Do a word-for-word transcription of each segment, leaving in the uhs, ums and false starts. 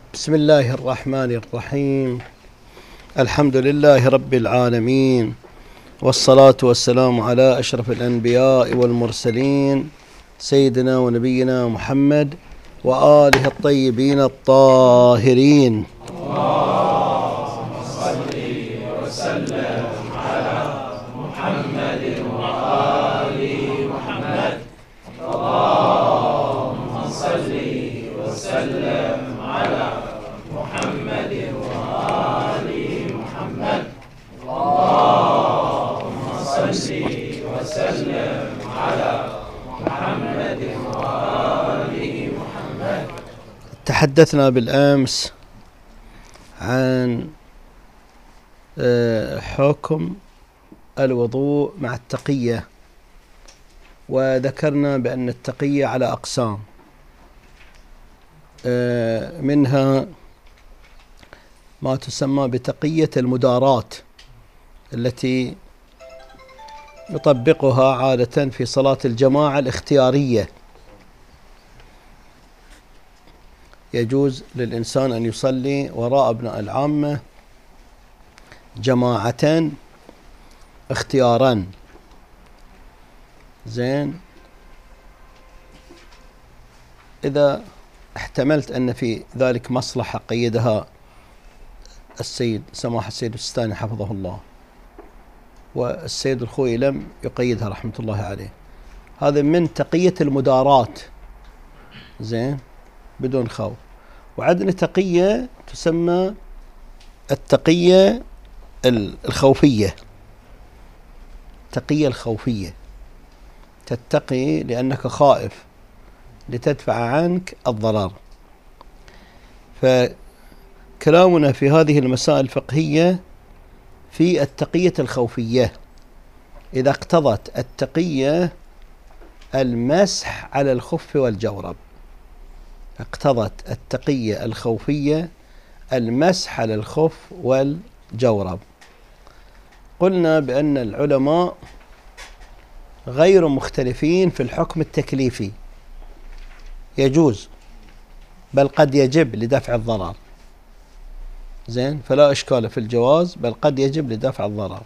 بسم الله الرحمن الرحيم. الحمد لله رب العالمين، والصلاة والسلام على أشرف الأنبياء والمرسلين سيدنا ونبينا محمد وآله الطيبين الطاهرين. اللهم صل وسلم على محمد وآل محمد. اللهم صل وسلم على محمد وآل محمد. اللهم صل وسلم على محمد وآل محمد. تحدثنا بالأمس عن حكم الوضوء مع التقية، وذكرنا بأن التقية على أقسام، منها ما تسمى بتقية المدارات التي نطبقها عادة في صلاة الجماعة الاختيارية. يجوز للإنسان أن يصلي وراء أبناء العامة جماعة اختيارا. زين، إذا احتملت أن في ذلك مصلحة قيدها السيد سماحة السيد السيستاني حفظه الله، والسيد الخوئي لم يقيدها رحمة الله عليه، هذا من تقية المدارات، زين، بدون خوف. وعندنا تقية تسمى التقية الخوفية. التقية الخوفية تتقي لأنك خائف لتدفع عنك الضرر. فكلامنا في هذه المسائل الفقهية في التقية الخوفية، إذا اقتضت التقية المسح على الخف والجورب، اقتضت التقية الخوفية المسح على الخف والجورب. قلنا بأن العلماء غير مختلفين في الحكم التكليفي، يجوز بل قد يجب لدفع الضرر، زين، فلا إشكال في الجواز، بل قد يجب لدفع الضرر.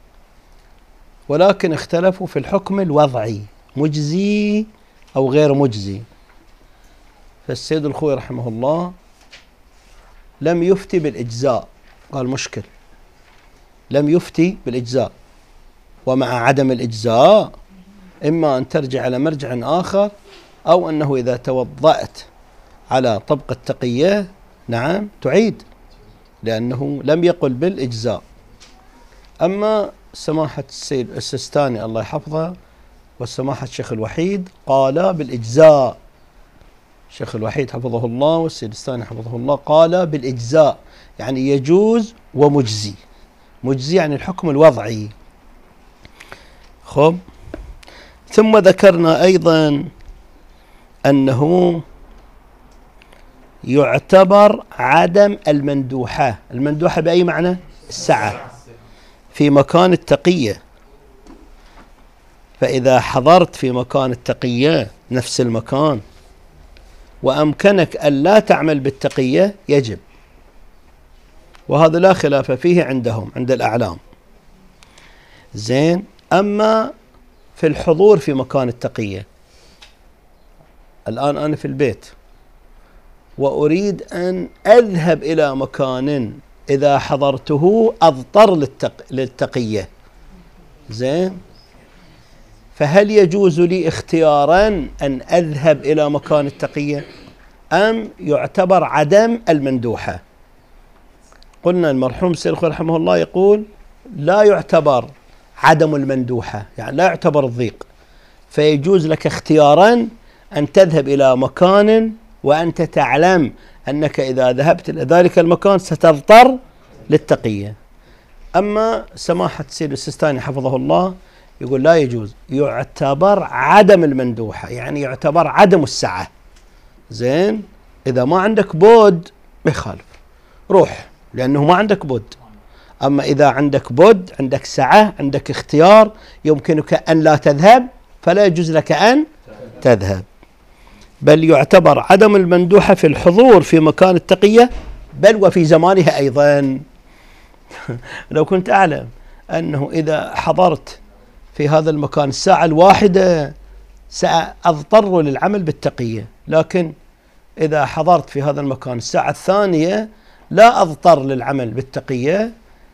ولكن اختلفوا في الحكم الوضعي، مجزي أو غير مجزي. فالسيد الخوئي رحمه الله لم يفتي بالإجزاء، قال مشكل، لم يفتي بالإجزاء. ومع عدم الإجزاء إما أن ترجع على مرجع آخر، أو أنه إذا توضأت على طبق التقية نعم تعيد، لأنه لم يقل بالإجزاء. أما سماحة السيد السيستاني الله يحفظه والسماحة الشيخ الوحيد قالا بالإجزاء. الشيخ الوحيد حفظه الله والسيد السيستاني حفظه الله قالا بالإجزاء، يعني يجوز ومجزي. مجزي يعني الحكم الوضعي. خب، ثم ذكرنا أيضا أنه يعتبر عدم المندوحة. المندوحة بأي معنى؟ السعة في مكان التقية. فإذا حضرت في مكان التقية نفس المكان وأمكنك أن لا تعمل بالتقية يجب، وهذا لا خلاف فيه عندهم عند الأعلام، زين. أما في الحضور في مكان التقية، الآن أنا في البيت وأريد أن أذهب إلى مكان إذا حضرته أضطر للتق... للتقية، زين، فهل يجوز لي اختيارا أن أذهب إلى مكان التقية أم يعتبر عدم المندوحة؟ قلنا المرحوم السيد الخوئي رحمه الله يقول لا يعتبر عدم المندوحة، يعني لا يعتبر الضيق، فيجوز لك اختيارا أن تذهب إلى مكان وأنت تعلم أنك إذا ذهبت إلى ذلك المكان ستضطر للتقية. أما سماحة السيد السيستاني حفظه الله يقول لا يجوز، يعتبر عدم المندوحة، يعني يعتبر عدم السعة، زين. إذا ما عندك بود ما يخالف، روح، لأنه ما عندك بود. أما إذا عندك بود، عندك سعة، عندك اختيار، يمكنك أن لا تذهب، فلا يجوز لك أن تذهب. بل يعتبر عدم المندوحة في الحضور في مكان التقية بل وفي زمانها أيضا. لو كنت أعلم أنه إذا حضرت في هذا المكان الساعة الواحدة سأضطر للعمل بالتقية، لكن إذا حضرت في هذا المكان الساعة الثانية لا أضطر للعمل بالتقية.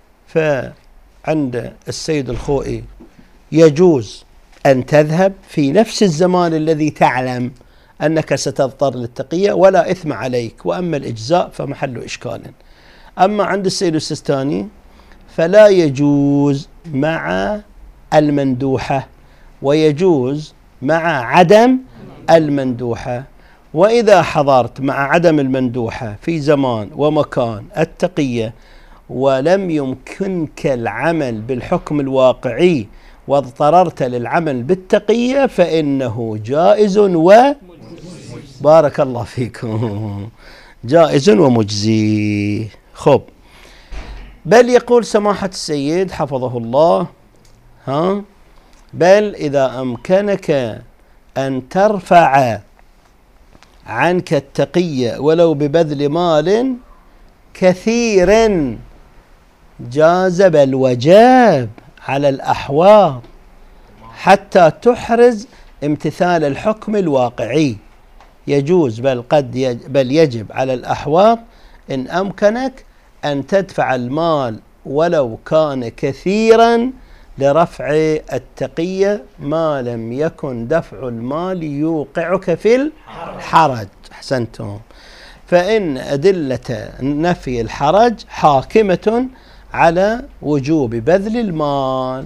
فعند السيد الخوئي يجوز أن تذهب في نفس الزمان الذي تعلم أنك ستضطر للتقية ولا إثم عليك، وأما الإجزاء فمحل إشكال. أما عند السيد السيستاني فلا يجوز مع المندوحة ويجوز مع عدم المندوحة. وإذا حضرت مع عدم المندوحة في زمان ومكان التقية ولم يمكنك العمل بالحكم الواقعي واضطررت للعمل بالتقية فإنه جائز و بارك الله فيكم جائز ومجزي. خب، بل يقول سماحة السيد حفظه الله ها بل إذا أمكنك أن ترفع عنك التقية ولو ببذل مال كثير جاز بل وجاب على الأحواض حتى تحرز امتثال الحكم الواقعي. يجوز بل قد يجب بل يجب على الأحواض إن أمكنك أن تدفع المال ولو كان كثيرا لرفع التقية ما لم يكن دفع المال يوقعك في الحرج. أحسنتم. فإن أدلة نفي الحرج حاكمة على وجوب بذل المال،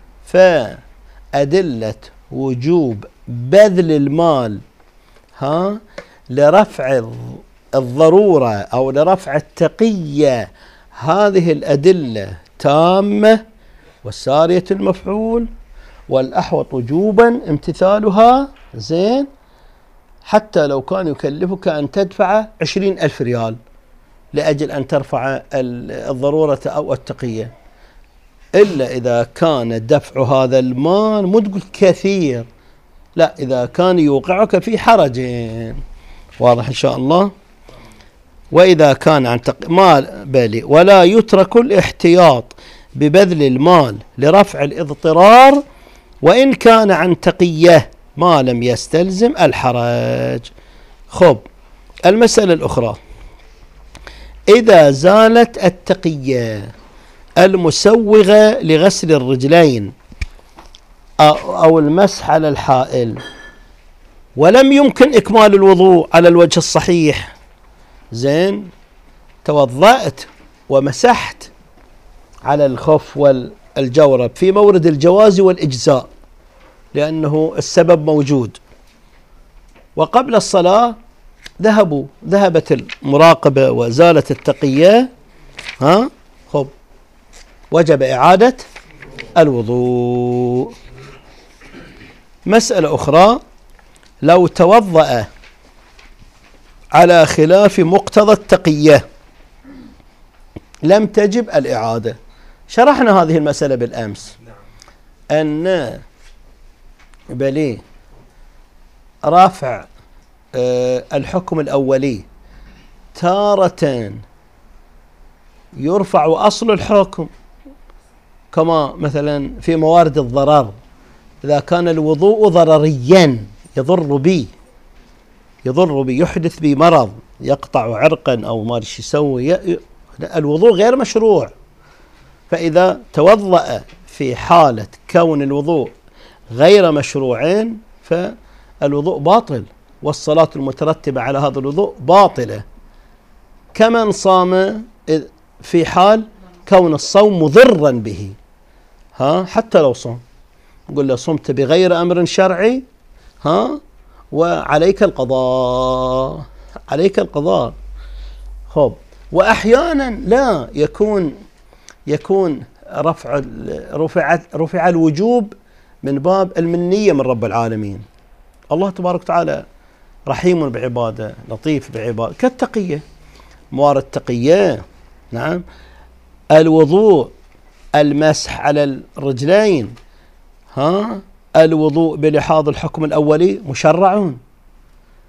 فأدلة وجوب بذل المال ها لرفع الضرورة أو لرفع التقية هذه الأدلة تامة والسارية المفعول والأحوط وجوبا امتثالها زين، حتى لو كان يكلفك أن تدفع عشرين ألف ريال لأجل أن ترفع الضرورة أو التقية، إلا إذا كان دفع هذا المال مو تقول كثير، لا، إذا كان يوقعك في حرج. واضح إن شاء الله. وإذا كان عن تق... مال بالي ولا يترك الاحتياط ببذل المال لرفع الاضطرار وإن كان عن تقية ما لم يستلزم الحرج. خب، المسألة الأخرى، إذا زالت التقية المسوغة لغسل الرجلين أو المسح على الحائل ولم يمكن إكمال الوضوء على الوجه الصحيح، زين، توضأت ومسحت على الخف والجورب في مورد الجواز والإجزاء لأنه السبب موجود، وقبل الصلاة ذهبوا ذهبت المراقبة وزالت التقية، ها خب وجب إعادة الوضوء. مسألة أخرى، لو توضأ على خلاف مقتضى التقية لم تجب الإعادة. شرحنا هذه المسألة بالأمس أن بلي رافع أه الحكم الأولي تارة يرفع أصل الحكم، كما مثلا في موارد الضرر، إذا كان الوضوء ضرريا يضر بي يضر بي يحدث بي مرض يقطع عرقا أو ما ايش يسوي، الوضوء غير مشروع. فإذا توضأ في حالة كون الوضوء غير مشروعين فالوضوء باطل والصلاة المترتبة على هذا الوضوء باطلة، كمن صام في حال كون الصوم مضرا به، ها حتى لو صام، نقول له صمت بغير أمر شرعي ها وعليك القضاء، عليك القضاء. خب، وأحيانا لا يكون يكون رفع رفع رفع الوجوب من باب المنية من رب العالمين. الله تبارك وتعالى رحيم بعباده لطيف بعباده، كالتقية، موارد التقية، نعم، الوضوء، المسح على الرجلين، ها الوضوء بلحاظ الحكم الأولي مشرعون،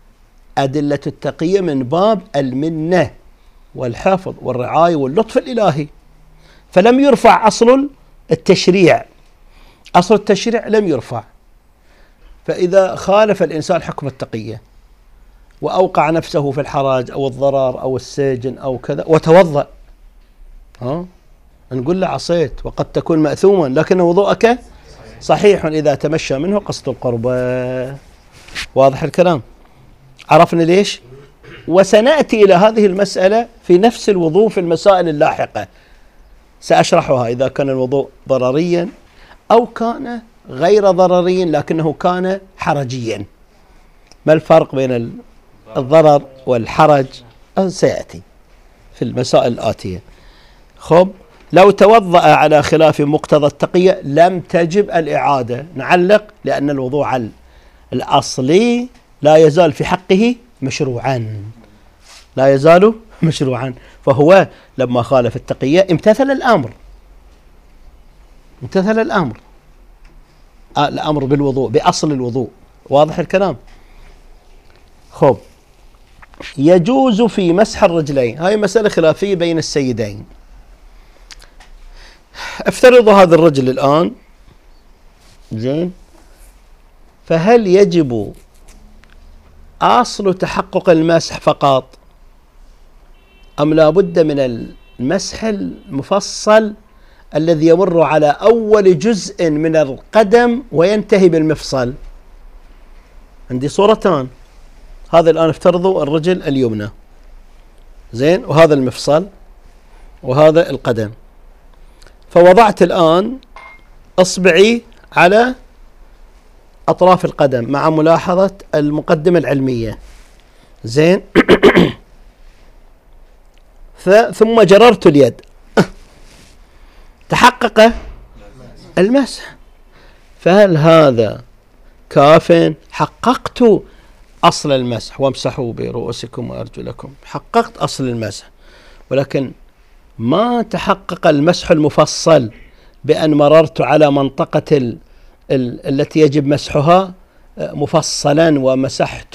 أدلة التقية من باب المنة والحفظ والرعاية واللطف الإلهي، فلم يرفع أصل التشريع، أصل التشريع لم يرفع. فإذا خالف الإنسان حكم التقية وأوقع نفسه في الحرج أو الضرر أو السجن أو كذا وتوضأ، ها نقول له عصيت وقد تكون مأثوما، لكن وضوءك صحيح إذا تمشى منه قصد القربة. واضح الكلام؟ عرفنا ليش؟ وسنأتي إلى هذه المسألة في نفس الوضوء في المسائل اللاحقة، سأشرحها إذا كان الوضوء ضرريا أو كان غير ضرري لكنه كان حرجيا. ما الفرق بين الضرر والحرج؟ سيأتي في المسائل الآتية. خب، لو توضأ على خلاف مقتضى التقية لم تجب الإعادة. نعلق لأن الوضوء الأصلي لا يزال في حقه مشروعا، لا يزال مشروعا، فهو لما خالف التقية امتثل الأمر، امتثل الأمر آه الأمر بالوضوء بأصل الوضوء. واضح الكلام؟ خب، يجوز في مسح الرجلين، هاي مسألة خلافية بين السيدين. افترض هذا الرجل الآن زين، فهل يجب أصل تحقق المسح فقط أم لا بد من المسح المفصل الذي يمر على أول جزء من القدم وينتهي بالمفصل؟ عندي صورتان، هذا الآن افترضوا الرجل اليمنى زين، وهذا المفصل وهذا القدم، فوضعت الآن أصبعي على أطراف القدم مع ملاحظة المقدمة العلمية زين ثم جررت اليد، تحقق المسح، فهل هذا كاف؟ حققت أصل المسح، وامسحوا برؤوسكم وأرجلكم، حققت أصل المسح، ولكن ما تحقق المسح المفصل بأن مررت على منطقة ال ال التي يجب مسحها مفصلا ومسحت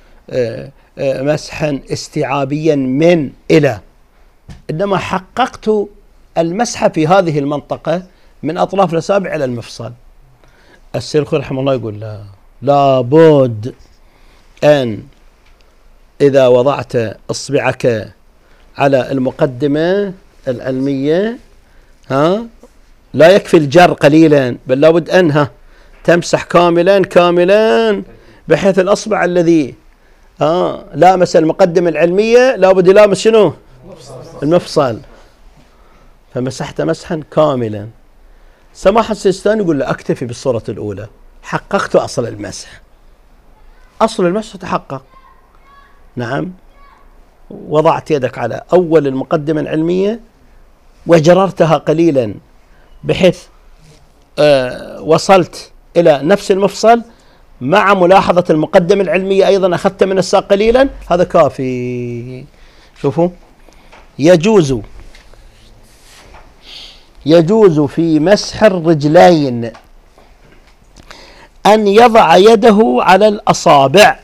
مسحا استيعابيا من إلى، إنما حققت المسح في هذه المنطقة من أطراف الأصابع إلى المفصل. الشيخ رحمه الله يقول لا، لابد أن إذا وضعت إصبعك على المقدمة العلمية ها لا يكفي الجر قليلا، بل لابد أنها تمسح كاملا كاملا بحيث الأصبع الذي ها لامس المقدمة العلمية لابد يلامس شنو؟ المفصل، فمسحت مسحا كاملا. سماحة السيستاني يقول له أكتفي بالصورة الأولى، حققت أصل المسح، أصل المسح تحقق. نعم، وضعت يدك على أول المقدمة العلمية وجررتها قليلا بحيث آه وصلت إلى نفس المفصل مع ملاحظة المقدمة العلمية أيضا أخذت من الساق قليلا، هذا كافي. شوفوا، يجوز يجوز في مسح الرجلين أن يضع يده على الأصابع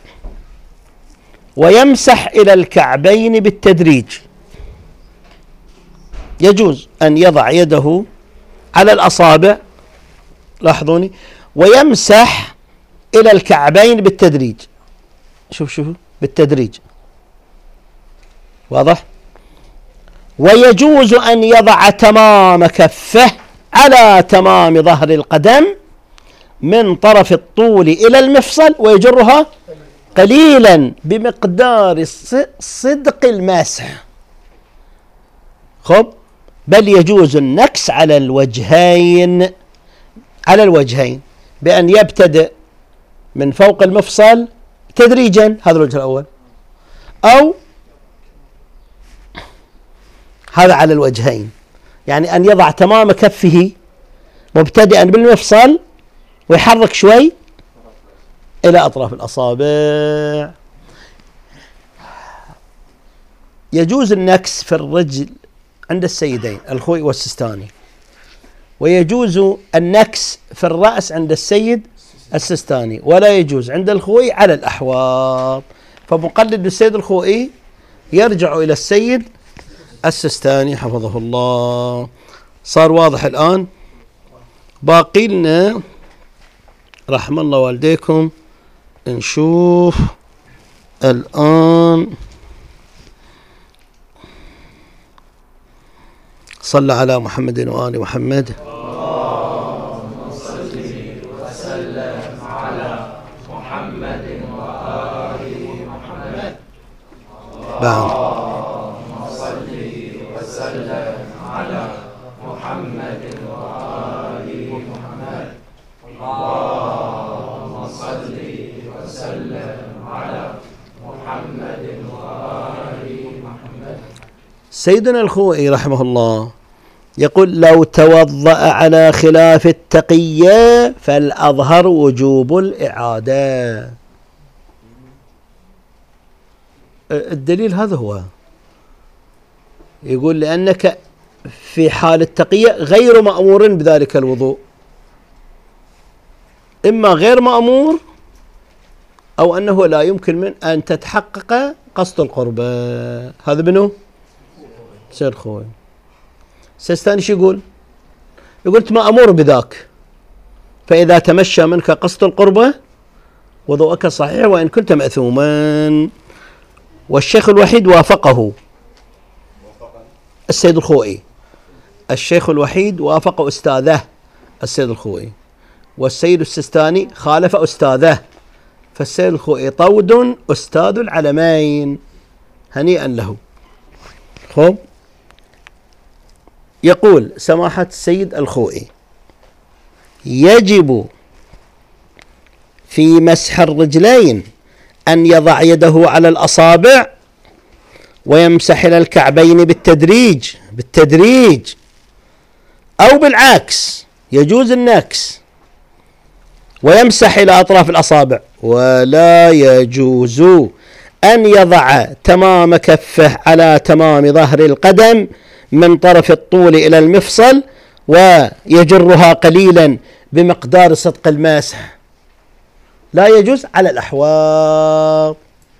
ويمسح إلى الكعبين بالتدريج. يجوز أن يضع يده على الأصابع، لاحظوني، ويمسح إلى الكعبين بالتدريج. شوف شوفوا بالتدريج، واضح؟ ويجوز أن يضع تمام كفه على تمام ظهر القدم من طرف الطول إلى المفصل ويجرها قليلا بمقدار صدق المسح. خب، بل يجوز النكس على الوجهين على الوجهين بأن يبتدئ من فوق المفصل تدريجا، هذا الوجه الأول، أو هذا على الوجهين، يعني أن يضع تمام كفه مبتدئا بالمفصل ويحرك شوي إلى أطراف الأصابع. يجوز النكس في الرجل عند السيدين الخوئي والسستاني، ويجوز النكس في الرأس عند السيد السستاني، ولا يجوز عند الخوئي على الأحواض. فمقلد السيد الخوئي يرجع إلى السيد السستاني حفظه الله. صار واضح الآن؟ باقي لنا رحم الله والديكم نشوف الآن. صلى على محمد وآل محمد. اللهم صل وسلم على محمد وآل محمد. بعد اللهم صل وسلم على محمد وآل محمد. اللهم صل وسلم على محمد وآل محمد. سيدنا الخوئي رحمه الله يقول: لو توضأ على خلاف التقية فالأظهر وجوب الإعادة. الدليل هذا هو، يقول لأنك في حال التقية غير مأمور بذلك الوضوء، إما غير مأمور أو أنه لا يمكن من أن تتحقق قصد القربة. هذا منه سيد الخوئي. السيستاني شو يقول؟ يقول مأمور بذاك، فإذا تمشى منك قصد القربة وضوءك صحيح وإن كنت مأثوما. والشيخ الوحيد وافقه السيد الخوئي، الشيخ الوحيد وافق أستاذه السيد الخوئي، والسيد السيستاني خالف أستاذه، فالسيد الخوئي طود أستاذ العلمين، هنيئا له. خب يقول سماحة السيد الخوئي: يجب في مسح الرجلين أن يضع يده على الأصابع ويمسح إلى الكعبين بالتدريج بالتدريج أو بالعكس، يجوز النكس ويمسح إلى أطراف الأصابع، ولا يجوز أن يضع تمام كفه على تمام ظهر القدم من طرف الطول إلى المفصل ويجرها قليلا بمقدار صدق المسح، لا يجوز على الأحواض.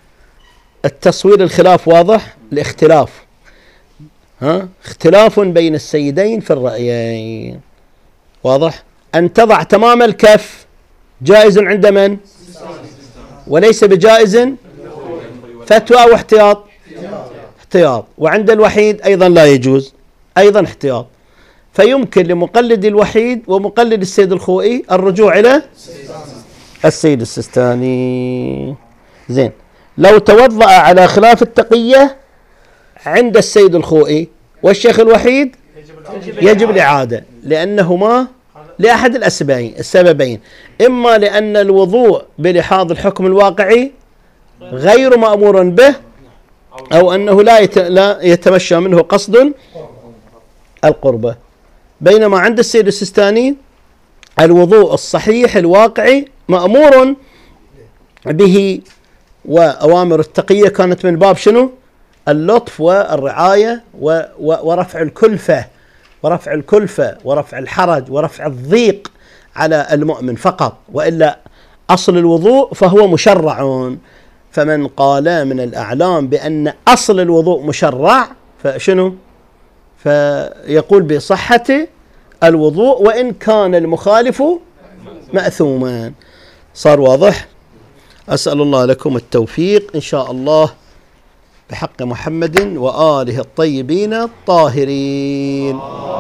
التصوير الخلاف واضح، الاختلاف ها اختلاف بين السيدين في الرأيين واضح. أن تضع تمام الكف جائز عند من؟ وليس بجائز، فتوى أو احتياط؟ احتياط. وعند الوحيد أيضا لا يجوز، أيضا احتياط. فيمكن لمقلد الوحيد ومقلد السيد الخوئي الرجوع إلى السيد السستاني. زين، لو توضأ على خلاف التقية عند السيد الخوئي والشيخ الوحيد يجب الإعادة، لأنهما لأحد الأسبابين السببين، إما لأن الوضوء بلحاظ الحكم الواقعي غير مأمور به، أو أنه لا لا يتمشى منه قصد القربة. بينما عند السيد السستاني الوضوء الصحيح الواقعي مأمور به، وأوامر التقية كانت من باب شنو؟ اللطف والرعاية ورفع الكلفة ورفع الكلفة ورفع الحرج ورفع الضيق على المؤمن فقط، وإلا أصل الوضوء فهو مشرع. فمن قال من الأعلام بأن أصل الوضوء مشرع فشنو؟ فيقول بصحة الوضوء وإن كان المخالف مأثوما. صار واضح؟ أسأل الله لكم التوفيق إن شاء الله بحق محمد وآله الطيبين الطاهرين.